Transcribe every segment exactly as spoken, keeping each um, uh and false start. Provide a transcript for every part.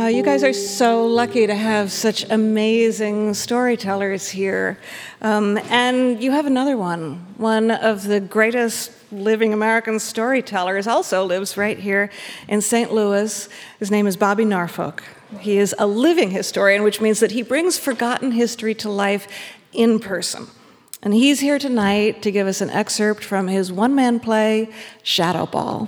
Uh, you guys are so lucky to have such amazing storytellers here. Um, and you have another one. One of the greatest living American storytellers also lives right here in Saint Louis. His name is Bobby Norfolk. He is a living historian, which means that he brings forgotten history to life in person. And he's here tonight to give us an excerpt from his one-man play, Shadow Ball.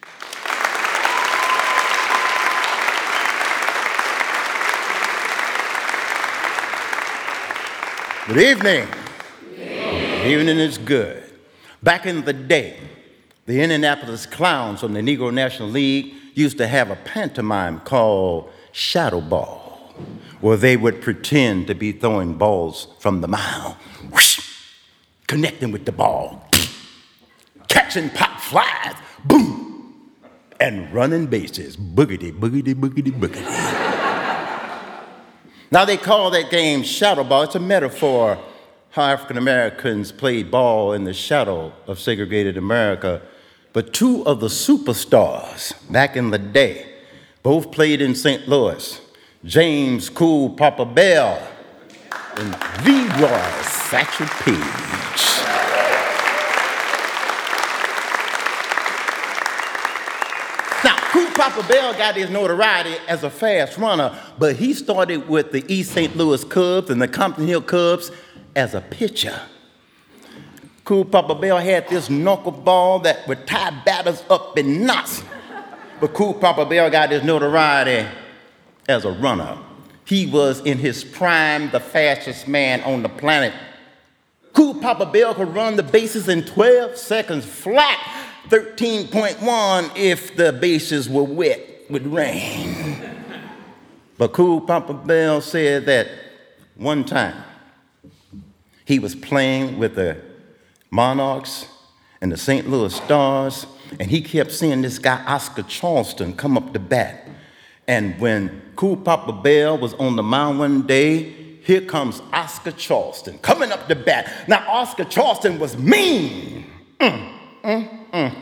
Good evening. Good evening is good. Back in the day, the Indianapolis Clowns from the Negro National League used to have a pantomime called Shadow Ball, where they would pretend to be throwing balls from the mound, whoosh, connecting with the ball, catching pop flies, boom, and running bases, boogity, boogity, boogity, boogity. Now, they call that game shadow ball. It's a metaphor how African Americans played ball in the shadow of segregated America. But two of the superstars back in the day both played in Saint Louis, James Cool Papa Bell and Leroy Satchel Paige. Now, Cool Papa Bell got his notoriety as a fast runner, but he started with the East Saint Louis Cubs and the Compton Hill Cubs as a pitcher. Cool Papa Bell had this knuckleball that would tie batters up in knots. But Cool Papa Bell got his notoriety as a runner. He was in his prime, the fastest man on the planet. Cool Papa Bell could run the bases in twelve seconds flat, thirteen point one if the bases were wet with rain. But Cool Papa Bell said that one time he was playing with the Monarchs and the Saint Louis Stars, and he kept seeing this guy, Oscar Charleston, come up to bat. And when Cool Papa Bell was on the mound one day, here comes Oscar Charleston coming up to bat. Now, Oscar Charleston was mean. Mm, mm, mm.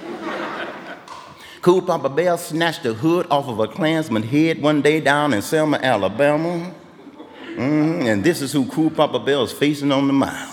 Cool Papa Bell snatched the hood off of a Klansman's head one day down in Selma, Alabama. Mm, and this is who Cool Papa Bell is facing on the mound.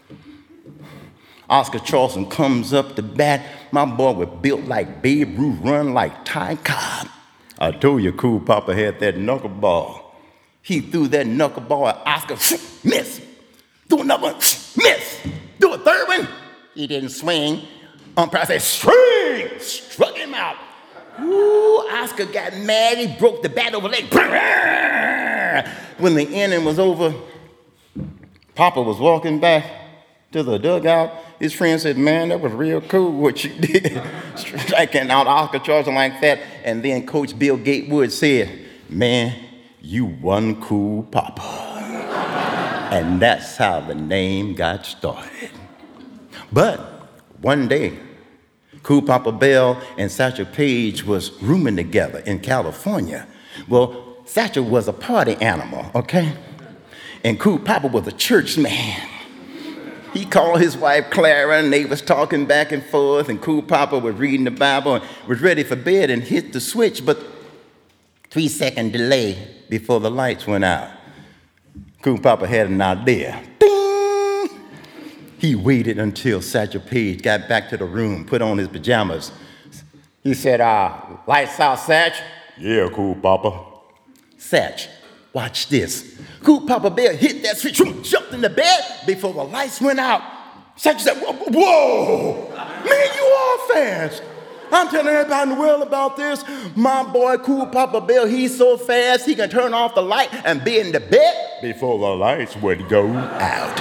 Oscar Charleston comes up to bat. My boy was built like Babe Ruth, run like Ty Cobb. I told you Cool Papa had that knuckleball. He threw that knuckleball at Oscar, miss. Threw another one, miss. Threw a third one. He didn't swing. Umpire said, swing! Struck him out. Ooh, Oscar got mad. He broke the bat over leg. When the inning was over, Papa was walking back to the dugout. His friend said, man, that was real cool what you did, striking out Oscar Charleston like that. And then Coach Bill Gatewood said, man, you won Cool Papa. And that's how the name got started. But one day, Cool Papa Bell and Satchel Paige was rooming together in California. Well, Satchel was a party animal, okay? And Cool Papa was a church man. He called his wife Clara, and they was talking back and forth, and Cool Papa was reading the Bible and was ready for bed and hit the switch, but three-second delay before the lights went out. Cool Papa had an idea. Ding! He waited until Satchel Paige got back to the room, put on his pajamas. He said, uh, lights out, Satch? Yeah, Cool Papa. Satch, watch this. Cool Papa Bell hit that switch, jumped in the bed before the lights went out. Satch said, whoa, man, you are fast. I'm telling everybody in the world about this. My boy, Cool Papa Bell, he's so fast, he can turn off the light and be in the bed before the lights would go out.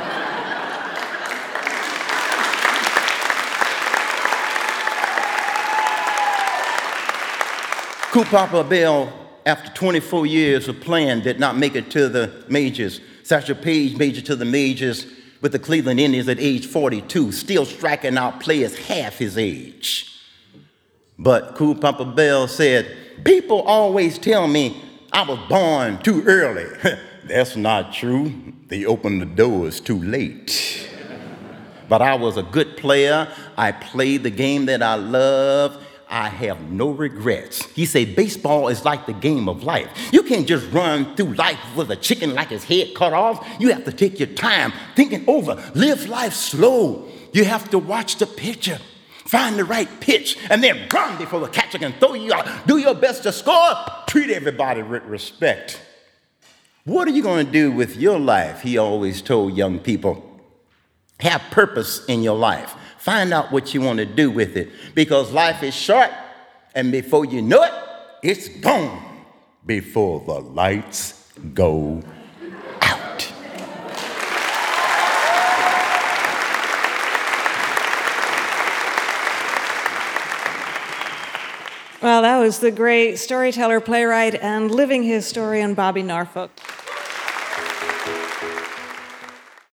Cool Papa Bell, after twenty-four years of playing, did not make it to the majors. Satchel Paige made it to the majors with the Cleveland Indians at age forty-two, still striking out players half his age. But Cool Papa Bell said, people always tell me I was born too early. That's not true. They opened the doors too late. But I was a good player. I played the game that I love. I have no regrets. He said, baseball is like the game of life. You can't just run through life with a chicken like his head cut off. You have to take your time, think it over, live life slow. You have to watch the pitcher, find the right pitch, and then run before the catcher can throw you out. Do your best to score. Treat everybody with respect. What are you going to do with your life? He always told young people. Have purpose in your life. Find out what you want to do with it, because life is short, and before you know it, it's gone before the lights go out. Well, that was the great storyteller, playwright, and living historian Bobby Norfolk.